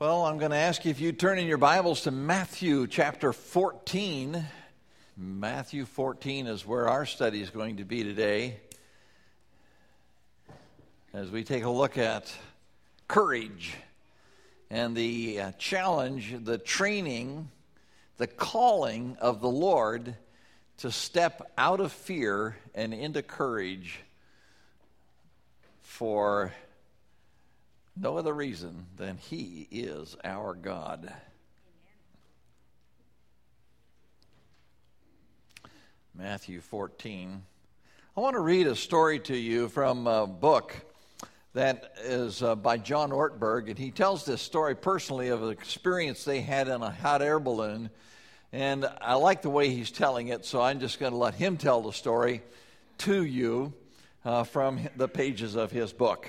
Well, I'm going to ask you if you turn in your Bibles to Matthew chapter 14. Matthew 14 is where our study is going to be today as we take a look at courage and the challenge, the training, the calling of the Lord to step out of fear and into courage for no other reason than He is our God. Amen. Matthew 14. I want to read a story to you from a book that is by John Ortberg, and he tells this story personally of an experience they had in a hot air balloon, and I like the way he's telling it, so I'm just going to let him tell the story to you from the pages of his book.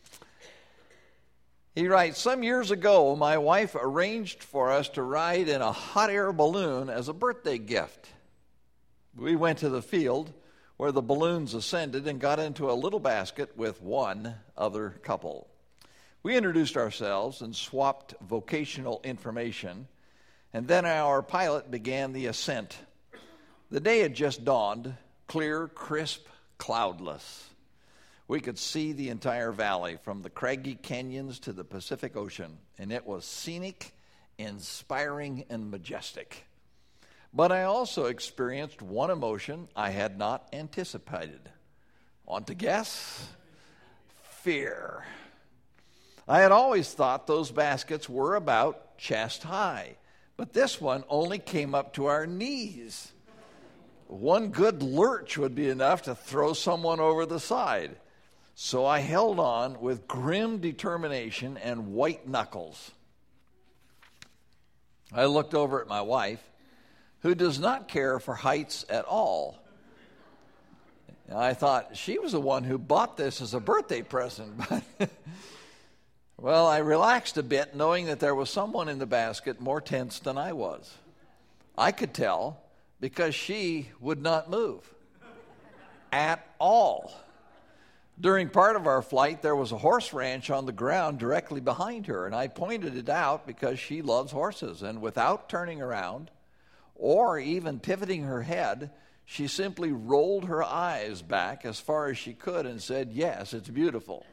He writes, "Some years ago, my wife arranged for us to ride in a hot air balloon as a birthday gift. We went to the field where the balloons ascended and got into a little basket with one other couple. We introduced ourselves and swapped vocational information, and then our pilot began the ascent. The day had just dawned, clear, crisp, cloudless. We could see the entire valley from the craggy canyons to the Pacific Ocean, and it was scenic, inspiring, and majestic. But I also experienced one emotion I had not anticipated. Want to guess? Fear. I had always thought those baskets were about chest high, but this one only came up to our knees. One good lurch would be enough to throw someone over the side. So I held on with grim determination and white knuckles. I looked over at my wife, who does not care for heights at all. I thought she was the one who bought this as a birthday present. But well, I relaxed a bit, knowing that there was someone in the basket more tense than I was. I could tell because she would not move at all. During part of our flight, there was a horse ranch on the ground directly behind her, and I pointed it out because she loves horses. And without turning around or even pivoting her head, she simply rolled her eyes back as far as she could and said, "Yes, it's beautiful."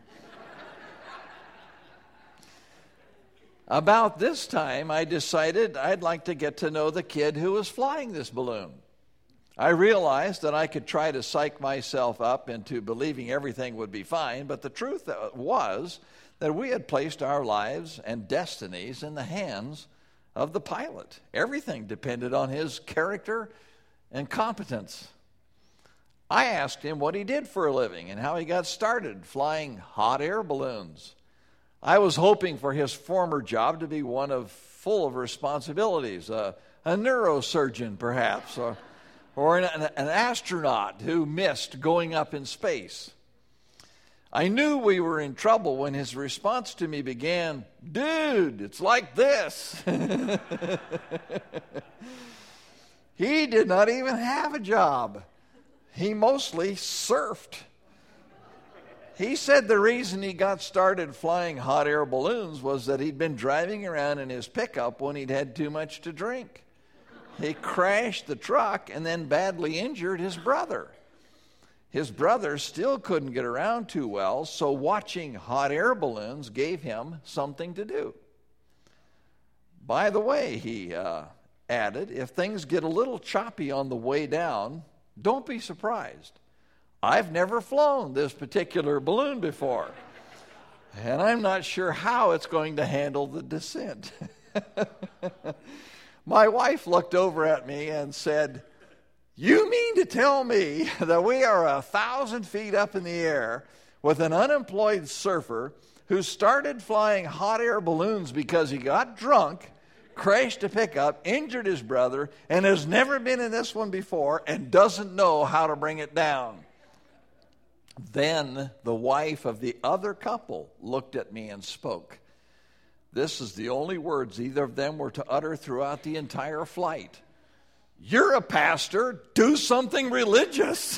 About this time, I decided I'd like to get to know the kid who was flying this balloon. I realized that I could try to psych myself up into believing everything would be fine, but the truth was that we had placed our lives and destinies in the hands of the pilot. Everything depended on his character and competence. I asked him what he did for a living and how he got started flying hot air balloons. I was hoping for his former job to be one full of responsibilities, a neurosurgeon perhaps, or an astronaut who missed going up in space. I knew we were in trouble when his response to me began, "Dude, it's like this." He did not even have a job. He mostly surfed. He said the reason he got started flying hot air balloons was that he'd been driving around in his pickup when he'd had too much to drink. He crashed the truck and then badly injured his brother. His brother still couldn't get around too well, so watching hot air balloons gave him something to do. By the way, he added, if things get a little choppy on the way down, don't be surprised. I've never flown this particular balloon before, and I'm not sure how it's going to handle the descent. My wife looked over at me and said, "You mean to tell me that we are 1,000 feet up in the air with an unemployed surfer who started flying hot air balloons because he got drunk, crashed a pickup, injured his brother, and has never been in this one before and doesn't know how to bring it down?" Then the wife of the other couple looked at me and spoke. This is the only words either of them were to utter throughout the entire flight. "You're a pastor. Do something religious."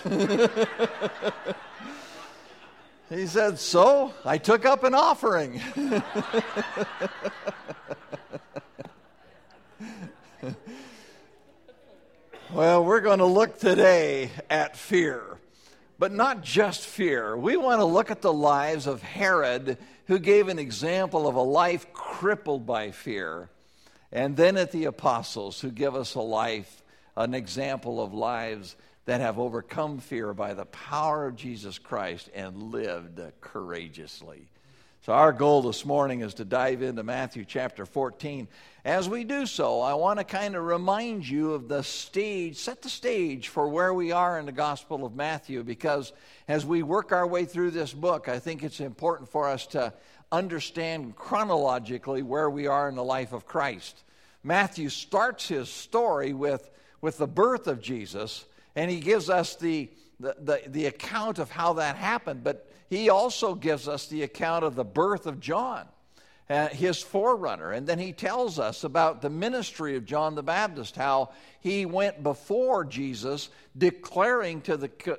He said, "So I took up an offering." going to look today at fear, but not just fear. We want to look at the lives of Herod, who gave an example of a life crippled by fear, and then at the apostles, who give us a life, an example of lives that have overcome fear by the power of Jesus Christ and lived courageously. So our goal this morning is to dive into Matthew chapter 14. As we do so, I want to kind of remind you of the stage, set the stage for where we are in the Gospel of Matthew, because as we work our way through this book, I think it's important for us to understand chronologically where we are in the life of Christ. Matthew starts his story with the birth of Jesus, and he gives us the account of how that happened, but he also gives us the account of the birth of John, his forerunner. And then he tells us about the ministry of John the Baptist, how he went before Jesus declaring to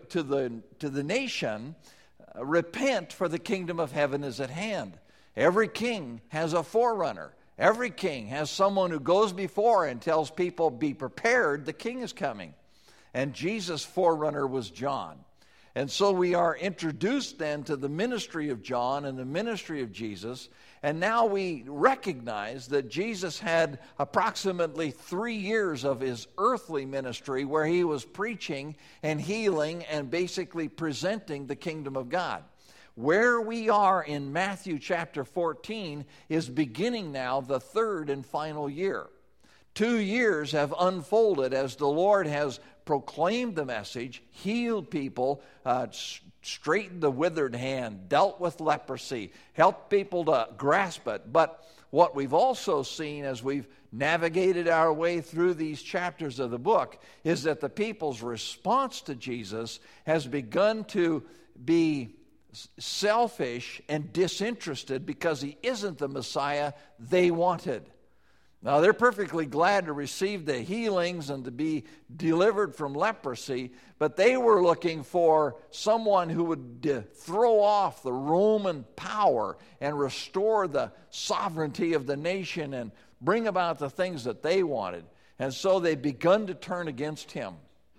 the nation, repent, for the kingdom of heaven is at hand. Every king has a forerunner. Every king has someone who goes before and tells people, be prepared, the king is coming. And Jesus' forerunner was John. And so we are introduced then to the ministry of John and the ministry of Jesus. And now we recognize that Jesus had approximately 3 years of his earthly ministry where he was preaching and healing and basically presenting the kingdom of God. Where we are in Matthew chapter 14 is beginning now the third and final year. 2 years have unfolded as the Lord has proclaimed the message, healed people, straightened the withered hand, dealt with leprosy, helped people to grasp it. But what we've also seen as we've navigated our way through these chapters of the book is that the people's response to Jesus has begun to be selfish and disinterested because he isn't the Messiah they wanted. Now, they're perfectly glad to receive the healings and to be delivered from leprosy, but they were looking for someone who would throw off the Roman power and restore the sovereignty of the nation and bring about the things that they wanted. And so they've begun to turn against him.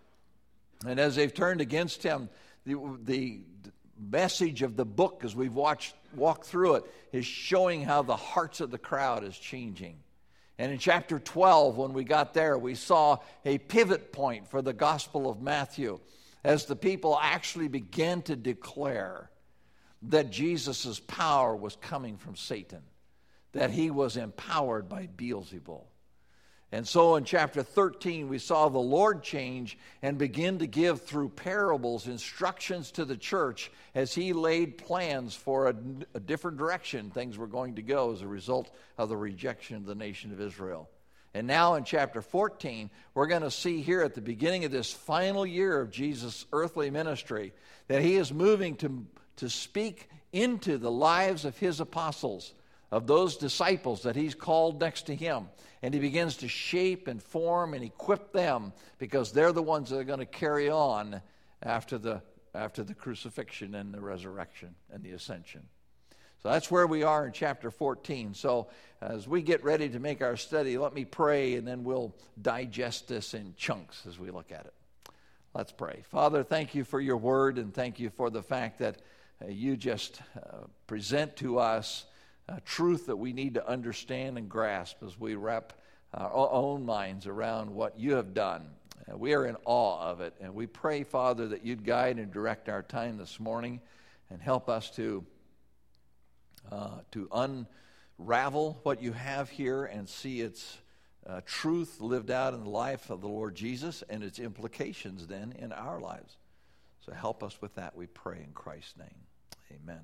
And as they've turned against him, the message of the book, as we've walked through it, is showing how the hearts of the crowd is changing. And in chapter 12, when we got there, we saw a pivot point for the Gospel of Matthew as the people actually began to declare that Jesus' power was coming from Satan, that he was empowered by Beelzebul. And so in chapter 13, we saw the Lord change and begin to give through parables instructions to the church as he laid plans for a different direction things were going to go as a result of the rejection of the nation of Israel. And now in chapter 14, we're going to see here at the beginning of this final year of Jesus' earthly ministry that he is moving to speak into the lives of his apostles, of those disciples that he's called next to him. And he begins to shape and form and equip them because they're the ones that are going to carry on after the crucifixion and the resurrection and the ascension. So that's where we are in chapter 14. So as we get ready to make our study, let me pray, and then we'll digest this in chunks as we look at it. Let's pray. Father, thank you for your word, and thank you for the fact that you just present to us truth that we need to understand and grasp as we wrap our own minds around what you have done. We are in awe of it, and we pray, Father, that you'd guide and direct our time this morning and help us to unravel what you have here and see its truth lived out in the life of the Lord Jesus and its implications then in our lives. So help us with that, we pray in Christ's name. Amen.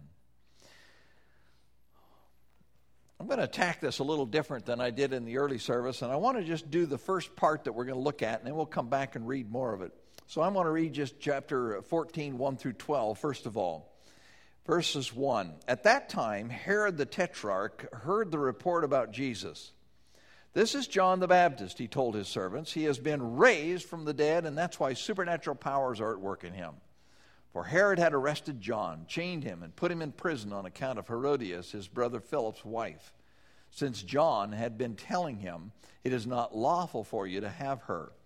I'm going to attack this a little different than I did in the early service, and I want to just do the first part that we're going to look at, and then we'll come back and read more of it. So I'm going to read just chapter 14, 1 through 12, first of all. Verses 1. At that time, Herod the Tetrarch heard the report about Jesus. This is John the Baptist, he told his servants. He has been raised from the dead, and that's why supernatural powers are at work in him. For Herod had arrested John, chained him, and put him in prison on account of Herodias, his brother Philip's wife, since John had been telling him, "It is not lawful for you to have her."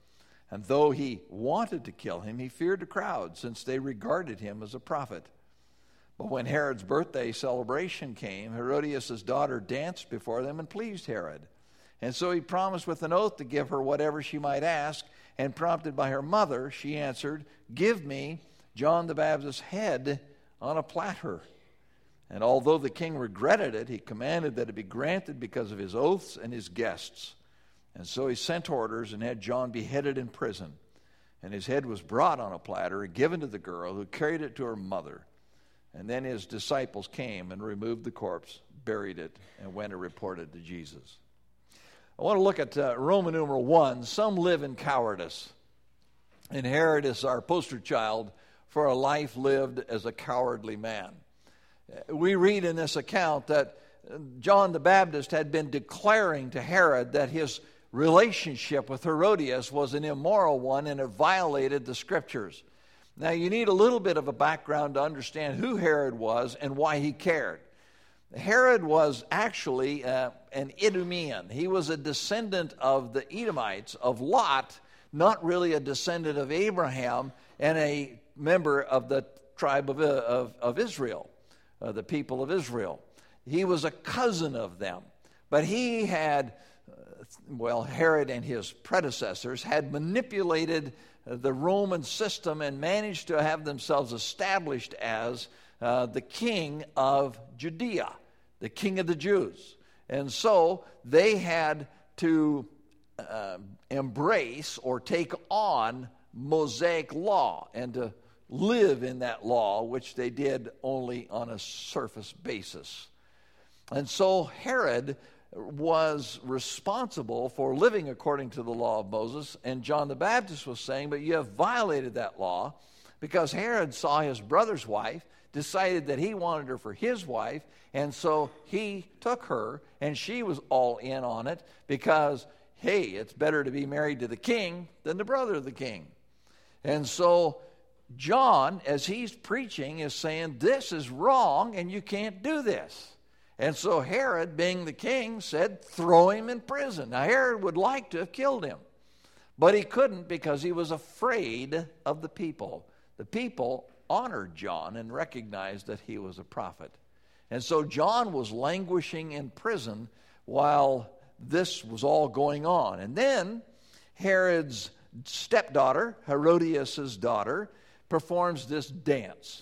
And though he wanted to kill him, he feared the crowd, since they regarded him as a prophet. But when Herod's birthday celebration came, Herodias' daughter danced before them and pleased Herod. And so he promised with an oath to give her whatever she might ask, and prompted by her mother, she answered, "Give me John the Baptist's head on a platter." And although the king regretted it, he commanded that it be granted because of his oaths and his guests. And so he sent orders and had John beheaded in prison. And his head was brought on a platter and given to the girl, who carried it to her mother. And then his disciples came and removed the corpse, buried it, and went and reported to Jesus. I want to look at Roman numeral 1. Some live in cowardice. And Herod is our poster child for a life lived as a cowardly man. We read in this account that John the Baptist had been declaring to Herod that his relationship with Herodias was an immoral one and it violated the scriptures. Now, you need a little bit of a background to understand who Herod was and why he cared. Herod was actually an Idumean. He was a descendant of the Edomites, of Lot, not really a descendant of Abraham, and a member of the tribe of Israel, the people of Israel. He was a cousin of them. But he had, Herod and his predecessors had manipulated the Roman system and managed to have themselves established as the king of Judea, the king of the Jews. And so they had to embrace or take on Mosaic law and to live in that law, which they did only on a surface basis. And so Herod was responsible for living according to the law of Moses, and John the Baptist was saying, but you have violated that law, because Herod saw his brother's wife, decided that he wanted her for his wife, and so he took her, and she was all in on it, because, hey, it's better to be married to the king than the brother of the king. And so John, as he's preaching, is saying, this is wrong, and you can't do this. And so Herod, being the king, said, throw him in prison. Now, Herod would like to have killed him, but he couldn't because he was afraid of the people. The people honored John and recognized that he was a prophet. And so John was languishing in prison while this was all going on. And then Herod's stepdaughter, Herodias' daughter, performs this dance.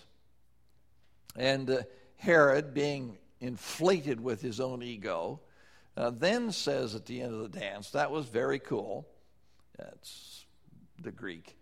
And Herod, being inflated with his own ego, then says at the end of the dance, that was very cool. That's the Greek.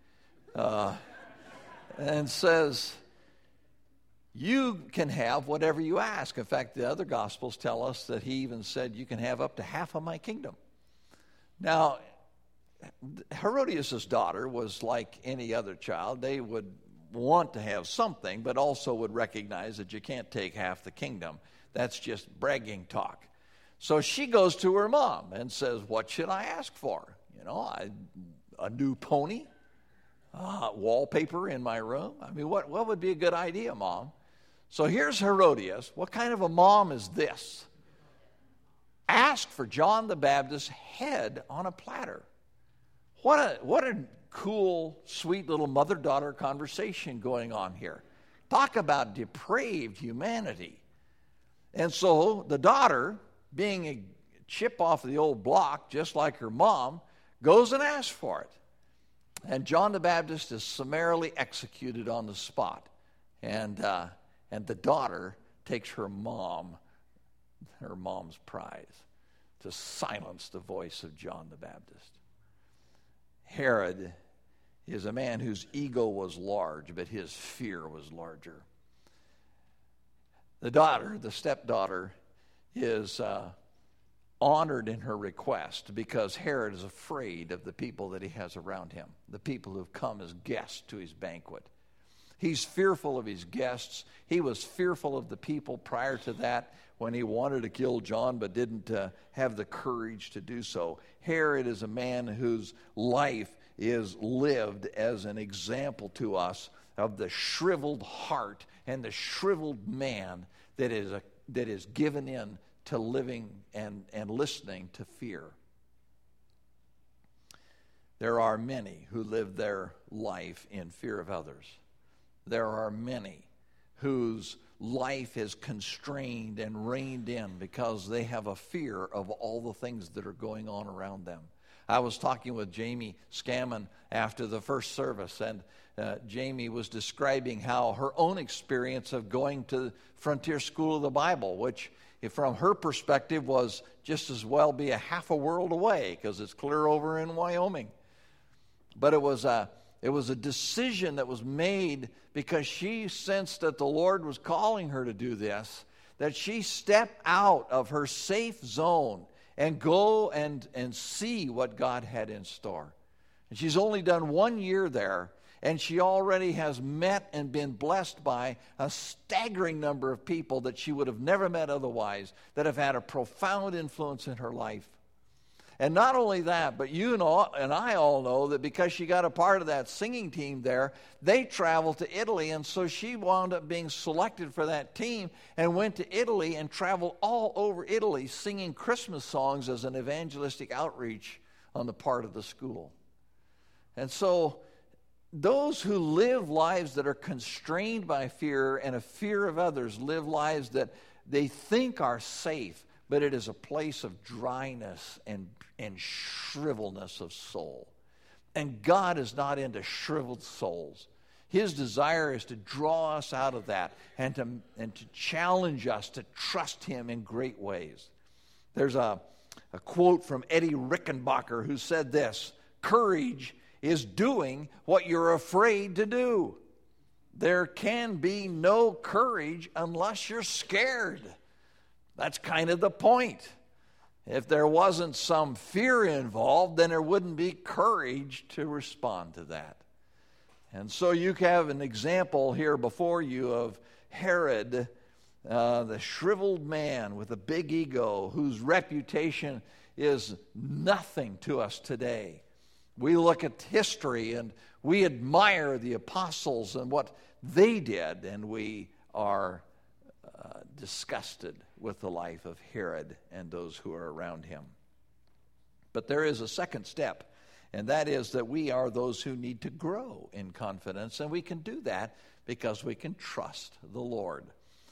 And says, you can have whatever you ask. In fact, the other Gospels tell us that he even said, you can have up to half of my kingdom. Now, Herodias' daughter was like any other child. They would want to have something, but also would recognize that you can't take half the kingdom. That's just bragging talk. So she goes to her mom and says, what should I ask for? A new pony? Wallpaper in my room? I mean, what would be a good idea, Mom? So here's Herodias. What kind of a mom is this? Ask for John the Baptist's head on a platter. What a cool, sweet little mother-daughter conversation going on here. Talk about depraved humanity. And so the daughter, being a chip off the old block, just like her mom, goes and asks for it. And John the Baptist is summarily executed on the spot. And the daughter takes her mom's prize to silence the voice of John the Baptist. Herod is a man whose ego was large, but his fear was larger. The daughter, the stepdaughter, is honored in her request because Herod is afraid of the people that he has around him, the people who have come as guests to his banquet. He's fearful of his guests. He was fearful of the people prior to that when he wanted to kill John but didn't have the courage to do so. Herod is a man whose life is lived as an example to us of the shriveled heart and the shriveled man that is given in to living and listening to fear. There are many who live their life in fear of others. There are many whose life is constrained and reined in because they have a fear of all the things that are going on around them. I was talking with Jamie Scammon after the first service, and Jamie was describing how her own experience of going to Frontier School of the Bible, which from her perspective was just as well be a half a world away because it's clear over in Wyoming. But it was a decision that was made because she sensed that the Lord was calling her to do this, that she stepped out of her safe zone and go and see what God had in store. And she's only done 1 year there, and she already has met and been blessed by a staggering number of people that she would have never met otherwise, that have had a profound influence in her life. And not only that, but you know, and I all know that because she got a part of that singing team there, they traveled to Italy, and so she wound up being selected for that team and went to Italy and traveled all over Italy singing Christmas songs as an evangelistic outreach on the part of the school. And so those who live lives that are constrained by fear and a fear of others live lives that they think are safe, but it is a place of dryness and shrivelness of soul. And God is not into shriveled souls. His desire is to draw us out of that and to challenge us to trust Him in great ways. There's a quote from Eddie Rickenbacker who said this: "Courage is doing what you're afraid to do. There can be no courage unless you're scared." That's kind of the point. If there wasn't some fear involved, then there wouldn't be courage to respond to that. And so you have an example here before you of Herod, the shriveled man with a big ego whose reputation is nothing to us today. We look at history and we admire the apostles and what they did, and we are disgusted with the life of Herod and those who are around him. But there is a second step, and that is that we are those who need to grow in confidence, and we can do that because we can trust the Lord.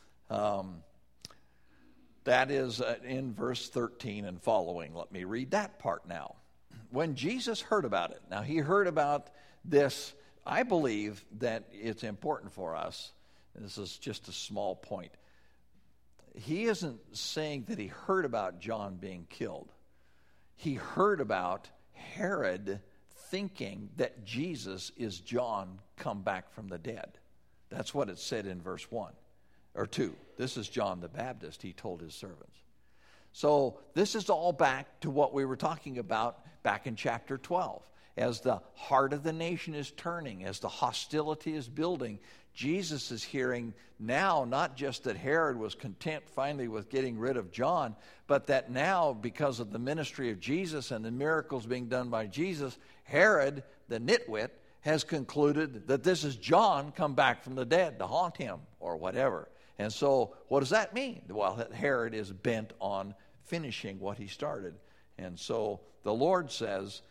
That is in verse 13 and following. Let me read that part now. When Jesus heard about it, now he heard about this. I believe that it's important for us, and this is just a small point. He isn't saying that he heard about John being killed. He heard about Herod thinking that Jesus is John come back from the dead. That's what it said in verse 1 or 2. This is John the Baptist, he told his servants. So this is all back to what we were talking about back in chapter 12. As the heart of the nation is turning, as the hostility is building, Jesus is hearing now not just that Herod was content finally with getting rid of John, but that now, because of the ministry of Jesus and the miracles being done by Jesus, Herod, the nitwit, has concluded that this is John come back from the dead to haunt him or whatever. And so what does that mean? Well, Herod is bent on finishing what he started. And so the Lord says,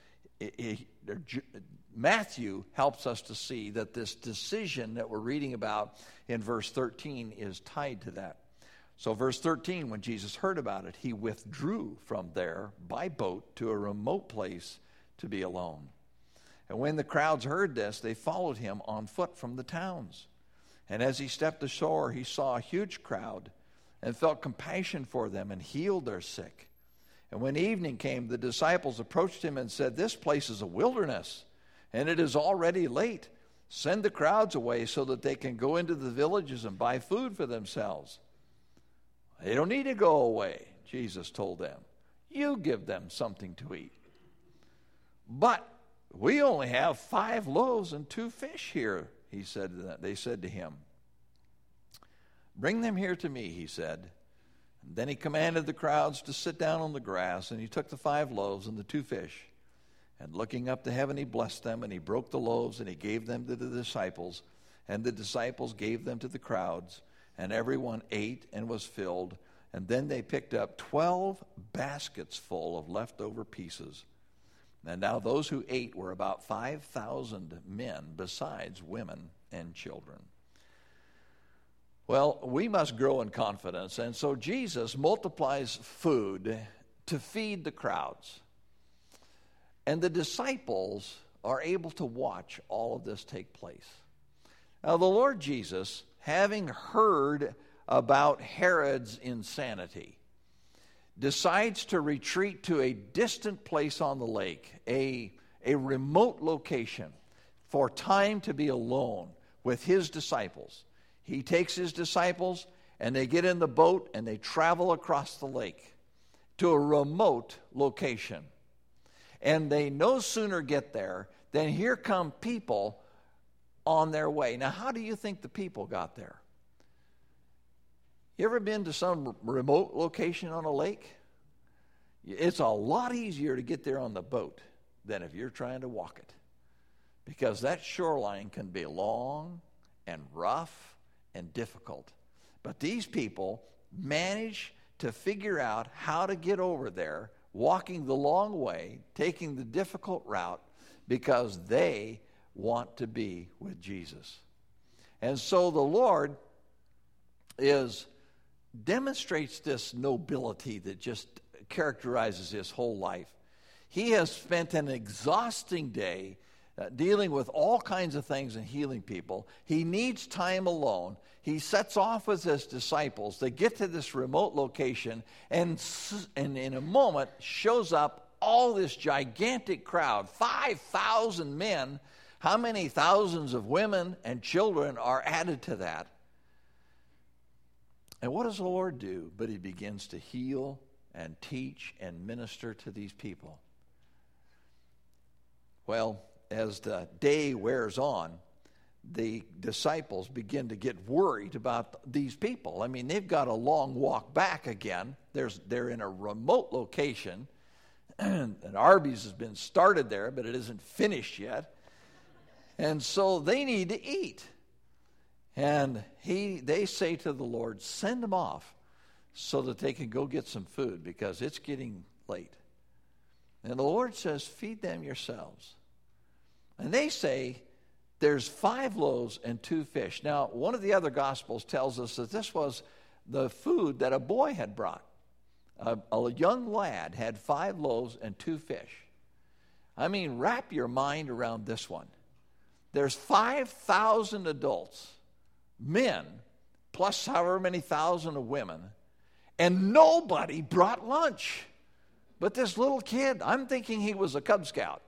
Matthew helps us to see that this decision that we're reading about in verse 13 is tied to that. So verse 13, when Jesus heard about it, he withdrew from there by boat to a remote place to be alone. And when the crowds heard this, they followed him on foot from the towns. And as he stepped ashore, he saw a huge crowd and felt compassion for them and healed their sick. And when evening came, the disciples approached him and said, "This place is a wilderness, and it is already late. Send the crowds away so that they can go into the villages and buy food for themselves." "They don't need to go away," Jesus told them. "You give them something to eat." "But we only have 5 loaves and 2 fish here," he said to them. They said to him, "Bring them here to me," he said. And then he commanded the crowds to sit down on the grass, and he took the 5 loaves and the 2 fish. And looking up to heaven, he blessed them, and he broke the loaves, and he gave them to the disciples, and the disciples gave them to the crowds, and everyone ate and was filled. And then they picked up 12 baskets full of leftover pieces. And now those who ate were about 5,000 men, besides women and children. Well, we must grow in confidence, and so Jesus multiplies food to feed the crowds. And the disciples are able to watch all of this take place. Now, the Lord Jesus, having heard about Herod's insanity, decides to retreat to a distant place on the lake, a remote location, for time to be alone with his disciples. He takes his disciples, and they get in the boat, and they travel across the lake to a remote location. And they no sooner get there than here come people on their way. Now, how do you think the people got there? You ever been to some remote location on a lake? It's a lot easier to get there on the boat than if you're trying to walk it, because that shoreline can be long and rough and difficult. But these people manage to figure out how to get over there, walking the long way, taking the difficult route, because they want to be with Jesus. And so the Lord demonstrates this nobility that just characterizes his whole life. He has spent an exhausting day dealing with all kinds of things and healing people. He needs time alone. He sets off with his disciples. They get to this remote location, and in a moment shows up all this gigantic crowd, 5,000 men. How many thousands of women and children are added to that? And what does the Lord do? But he begins to heal and teach and minister to these people. Well, as the day wears on, the disciples begin to get worried about these people. I mean, they've got a long walk back again. They're in a remote location, and Arby's has been started there, but it isn't finished yet. And so they need to eat. And they say to the Lord, send them off so that they can go get some food, because it's getting late. And the Lord says, feed them yourselves. And they say, there's 5 loaves and 2 fish. Now, one of the other Gospels tells us that this was the food that a boy had brought. A young lad had 5 loaves and 2 fish. I mean, wrap your mind around this one. There's 5,000 adults, men, plus however many thousand of women, and nobody brought lunch but this little kid. I'm thinking he was a Cub Scout.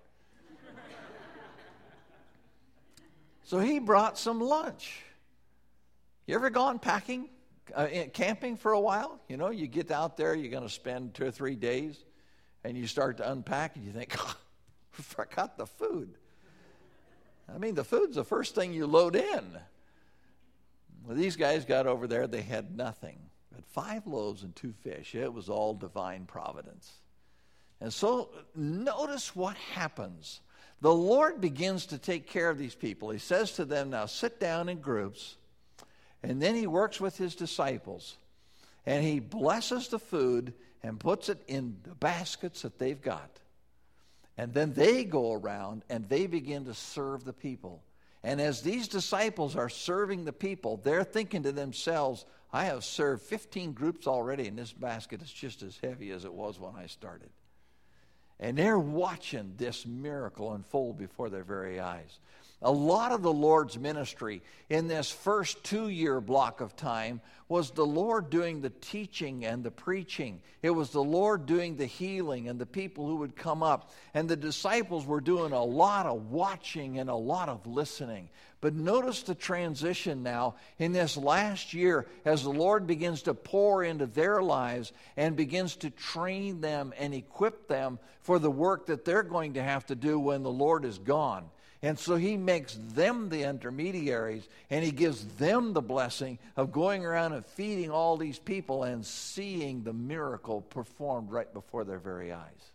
So he brought some lunch. You ever gone camping for a while? You know, you get out there, you're going to spend 2 or 3 days, and you start to unpack, and you think, oh, I forgot the food. I mean, the food's the first thing you load in. Well, these guys got over there, they had nothing but 5 loaves and 2 fish. It was all divine providence. And so notice what happens. The Lord begins to take care of these people. He says to them, now sit down in groups. And then he works with his disciples. And he blesses the food and puts it in the baskets that they've got. And then they go around and they begin to serve the people. And as these disciples are serving the people, they're thinking to themselves, I have served 15 groups already, and this basket is just as heavy as it was when I started. And they're watching this miracle unfold before their very eyes. A lot of the Lord's ministry in this first 2-year block of time was the Lord doing the teaching and the preaching. It was the Lord doing the healing and the people who would come up. And the disciples were doing a lot of watching and a lot of listening. But notice the transition now in this last year as the Lord begins to pour into their lives and begins to train them and equip them for the work that they're going to have to do when the Lord is gone. And so he makes them the intermediaries, and he gives them the blessing of going around and feeding all these people and seeing the miracle performed right before their very eyes.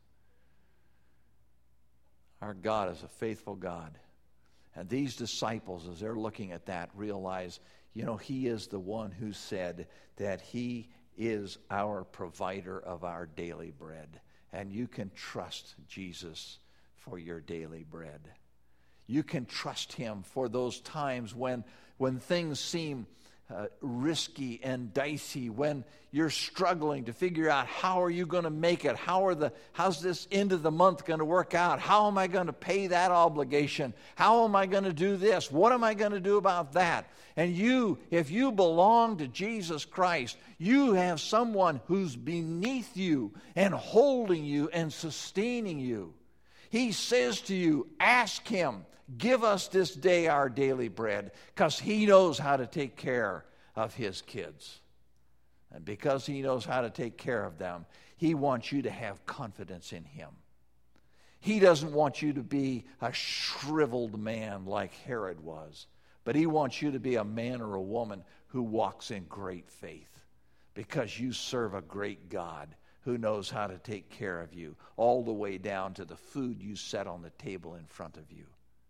Our God is a faithful God. And these disciples, as they're looking at that, realize, he is the one who said that he is our provider of our daily bread. And you can trust Jesus for your daily bread. You can trust him for those times when things seem risky and dicey, when you're struggling to figure out how are you going to make it, how's this end of the month going to work out, how am I going to pay that obligation, how am I going to do this, what am I going to do about that? And if you belong to Jesus Christ, you have someone who's beneath you and holding you and sustaining you. He says to you, ask him, give us this day our daily bread, because he knows how to take care of his kids. And because he knows how to take care of them, he wants you to have confidence in him. He doesn't want you to be a shriveled man like Herod was, but he wants you to be a man or a woman who walks in great faith, because you serve a great God who knows how to take care of you, all the way down to the food you set on the table in front of you.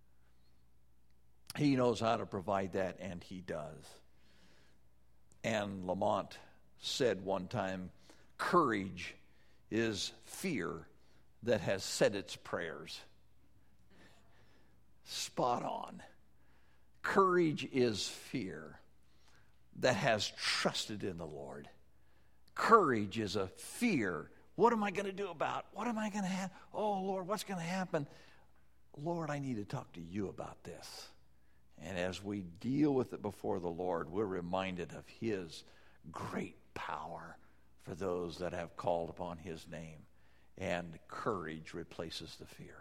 He knows how to provide that, and he does. Anne Lamott said one time, courage is fear that has said its prayers. Spot on. Courage is fear that has trusted in the Lord. Courage is a fear. What am I going to do about? What am I going to have? Oh, Lord, what's going to happen? Lord, I need to talk to you about this. And as we deal with it before the Lord, we're reminded of his great power for those that have called upon his name. And courage replaces the fear.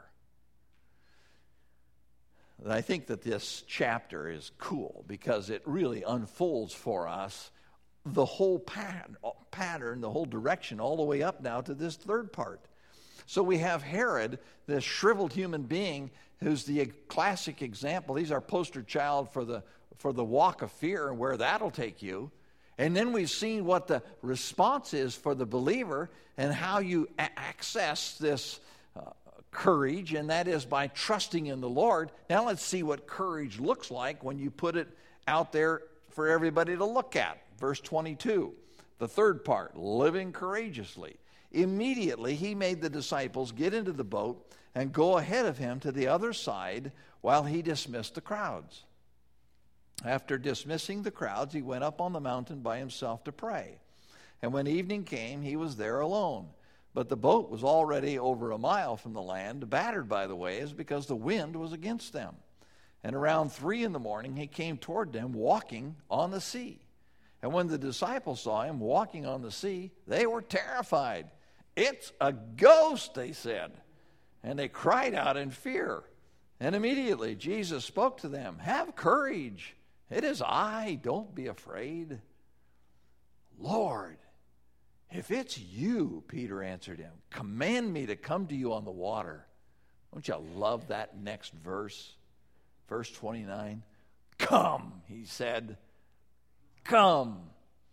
I think that this chapter is cool because it really unfolds for us the whole pattern, the whole direction, all the way up now to this third part. So we have Herod, this shriveled human being, who's the classic example. He's our poster child for the walk of fear and where that'll take you. And then we've seen what the response is for the believer and how you access this courage, and that is by trusting in the Lord. Now let's see what courage looks like when you put it out there for everybody to look at. Verse 22, the third part, living courageously. Immediately he made the disciples get into the boat and go ahead of him to the other side while he dismissed the crowds. After dismissing the crowds, he went up on the mountain by himself to pray. And when evening came, he was there alone. But the boat was already over a mile from the land, battered by the waves, because the wind was against them. And around 3 a.m, he came toward them walking on the sea. And when the disciples saw him walking on the sea, they were terrified. "It's a ghost," they said. And they cried out in fear. And immediately Jesus spoke to them, "Have courage. It is I. Don't be afraid." "Lord, if it's you," Peter answered him, "command me to come to you on the water." Don't you love that next verse? Verse 29. "Come," he said. Come.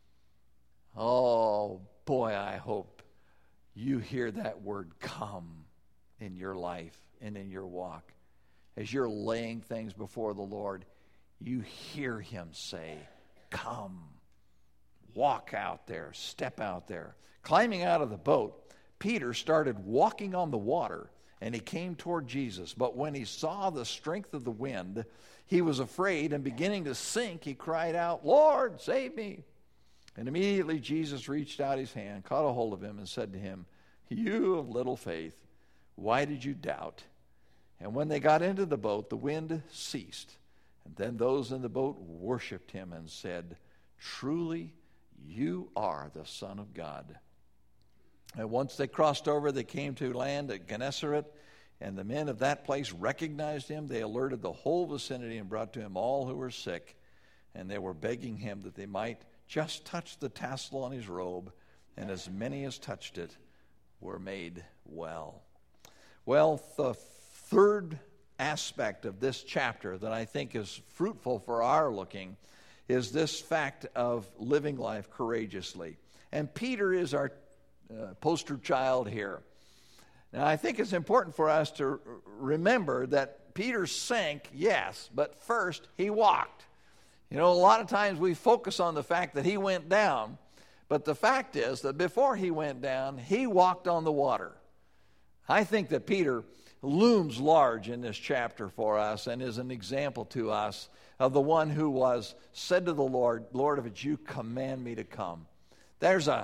Oh, boy, I hope you hear that word "come" in your life and in your walk. As you're laying things before the Lord, you hear him say, "Come." Walk out there. Step out there. Climbing out of the boat, Peter started walking on the water, and he came toward Jesus. But when he saw the strength of the wind, he was afraid, and beginning to sink, he cried out, "Lord, save me." And immediately Jesus reached out his hand, caught a hold of him, and said to him, "You of little faith, why did you doubt?" And when they got into the boat, the wind ceased. And then those in the boat worshipped him and said, "Truly, you are the Son of God." And once they crossed over, they came to land at Gennesaret, and the men of that place recognized him. They alerted the whole vicinity and brought to him all who were sick, and they were begging him that they might just touch the tassel on his robe, and as many as touched it were made well. Well, the third aspect of this chapter that I think is fruitful for our looking is this fact of living life courageously. And Peter is our poster child here. Now, I think it's important for us to remember that Peter sank, yes, but first he walked. You know, a lot of times we focus on the fact that he went down, but the fact is that before he went down, he walked on the water. I think that Peter looms large in this chapter for us and is an example to us of the one who was said to the Lord, Lord, if it's you, command me to come. There's a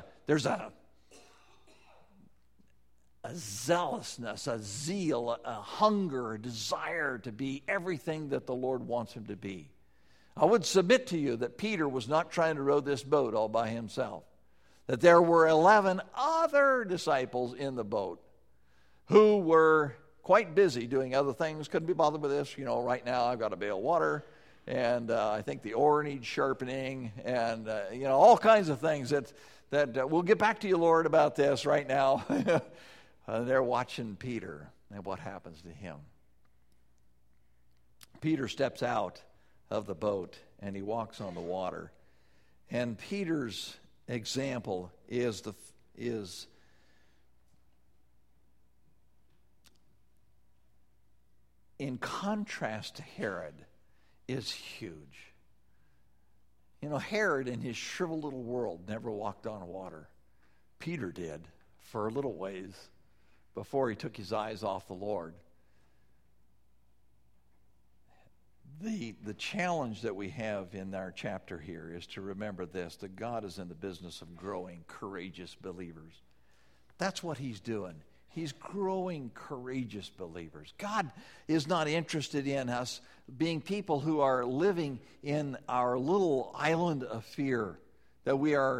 zealousness, a zeal, a hunger, a desire to be everything that the Lord wants him to be. I would submit to you that Peter was not trying to row this boat all by himself, that there were 11 other disciples in the boat who were quite busy doing other things, couldn't be bothered with this. Right now I've got a pail of water, and I think the oar needs sharpening, and all kinds of things that we'll get back to you, Lord, about this right now. They're watching Peter and what happens to him. Peter steps out of the boat and he walks on the water. And Peter's example is in contrast to Herod, is huge. Herod in his shriveled little world never walked on water. Peter did for a little ways before he took his eyes off the Lord. The challenge that we have in our chapter here is to remember this, that God is in the business of growing courageous believers. That's what he's doing. He's growing courageous believers. God is not interested in us being people who are living in our little island of fear, that we're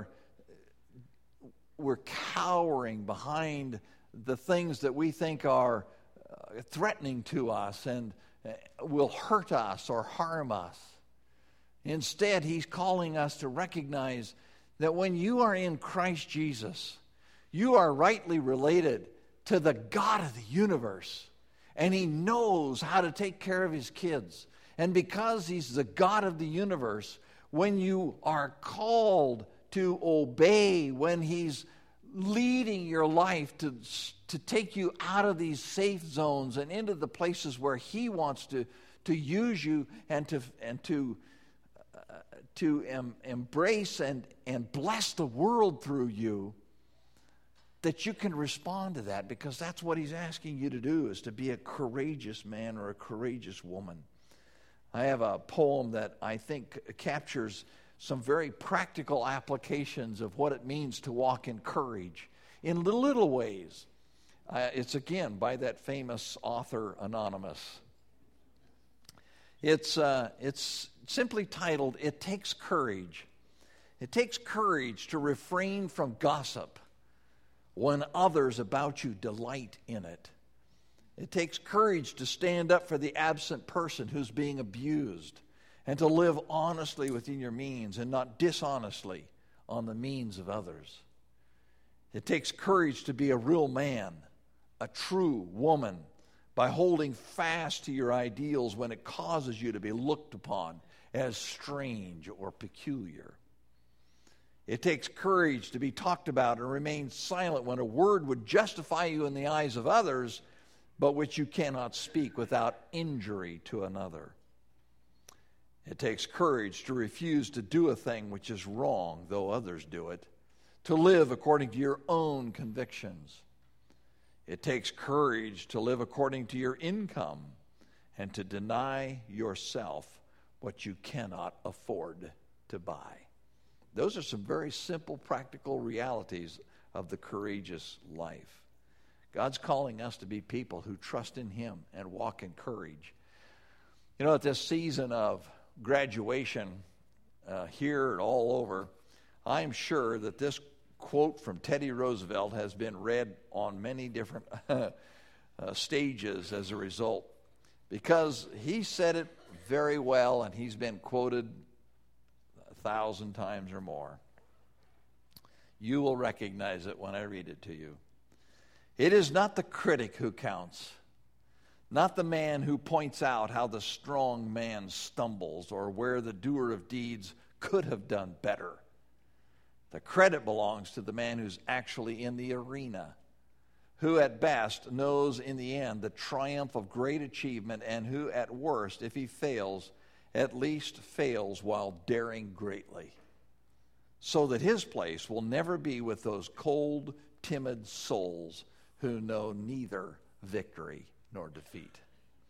cowering behind the things that we think are threatening to us and will hurt us or harm us. Instead, he's calling us to recognize that when you are in Christ Jesus, you are rightly related to the God of the universe, and he knows how to take care of his kids. And because he's the God of the universe, when you are called to obey, when he's leading your life to take you out of these safe zones and into the places where he wants to use you and to embrace and bless the world through you, that you can respond to that, because that's what he's asking you to do, is to be a courageous man or a courageous woman. I have a poem that I think captures some very practical applications of what it means to walk in courage in little ways. It's again by that famous author Anonymous. It's simply titled, "It Takes Courage." It takes courage to refrain from gossip when others about you delight in it. It takes courage to stand up for the absent person who's being abused, and to live honestly within your means and not dishonestly on the means of others. It takes courage to be a real man, a true woman, by holding fast to your ideals when it causes you to be looked upon as strange or peculiar. It takes courage to be talked about and remain silent when a word would justify you in the eyes of others, but which you cannot speak without injury to another. It takes courage to refuse to do a thing which is wrong, though others do it, to live according to your own convictions. It takes courage to live according to your income and to deny yourself what you cannot afford to buy. Those are some very simple, practical realities of the courageous life. God's calling us to be people who trust in him and walk in courage. At this season of graduation here and all over, I'm sure that this quote from Teddy Roosevelt has been read on many different stages as a result, because he said it very well and he's been quoted 1,000 times or more. You will recognize it when I read it to you. It is not the critic who counts, not the man who points out how the strong man stumbles or where the doer of deeds could have done better. The credit belongs to the man who's actually in the arena, who at best knows in the end the triumph of great achievement, and who at worst, if he fails, at least fails while daring greatly, so that his place will never be with those cold, timid souls who know neither victory nor defeat.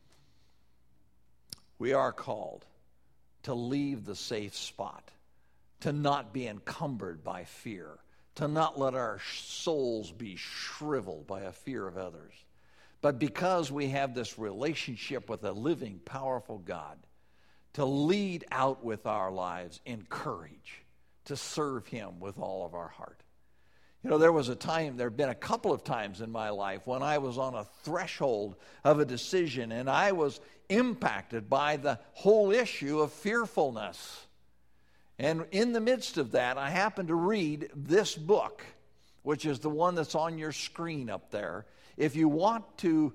We are called to leave the safe spot, to not be encumbered by fear, to not let our souls be shriveled by a fear of others. But because we have this relationship with a living, powerful God, to lead out with our lives in courage, to serve Him with all of our heart. You know, there have been a couple of times in my life when I was on a threshold of a decision and I was impacted by the whole issue of fearfulness. And in the midst of that, I happened to read this book, which is the one that's on your screen up there. If you want to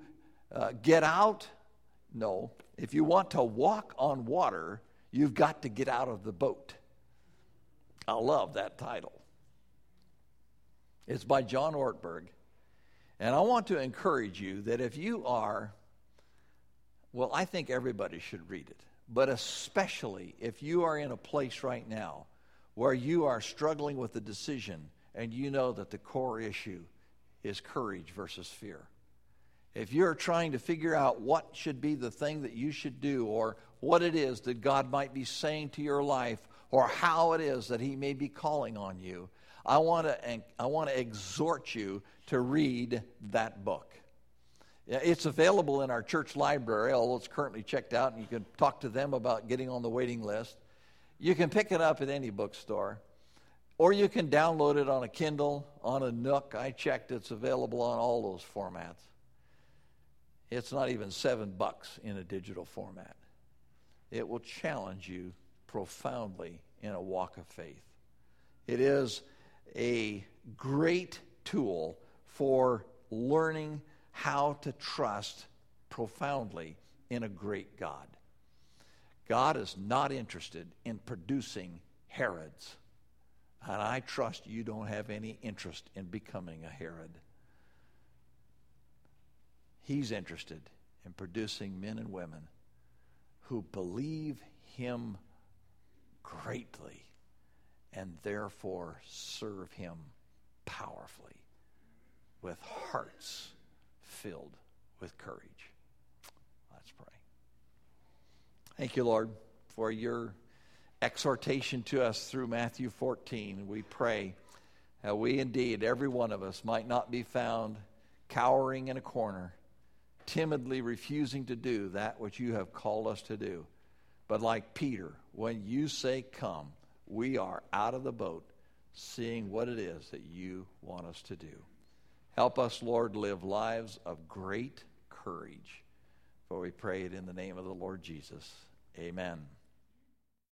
if you want to walk on water, you've got to get out of the boat. I love that title. It's by John Ortberg. And I want to encourage you that if you are, I think everybody should read it. But especially if you are in a place right now where you are struggling with a decision and you know that the core issue is courage versus fear. If you're trying to figure out what should be the thing that you should do or what it is that God might be saying to your life or how it is that He may be calling on you, I want to exhort you to read that book. It's available in our church library, although it's currently checked out, and you can talk to them about getting on the waiting list. You can pick it up at any bookstore, or you can download it on a Kindle, on a Nook. I checked, it's available on all those formats. It's not even $7 in a digital format. It will challenge you profoundly in a walk of faith. It is a great tool for learning how to trust profoundly in a great God. God is not interested in producing Herods, and I trust you don't have any interest in becoming a Herod. He's interested in producing men and women who believe Him greatly and therefore serve Him powerfully with hearts filled with courage. Let's pray. Thank you, Lord, for your exhortation to us through Matthew 14. We pray that we indeed, every one of us, might not be found cowering in a corner, timidly refusing to do that which you have called us to do. But like Peter, when you say come, we are out of the boat, seeing what it is that you want us to do. Help us, Lord, live lives of great courage. For we pray it in the name of the Lord Jesus. Amen.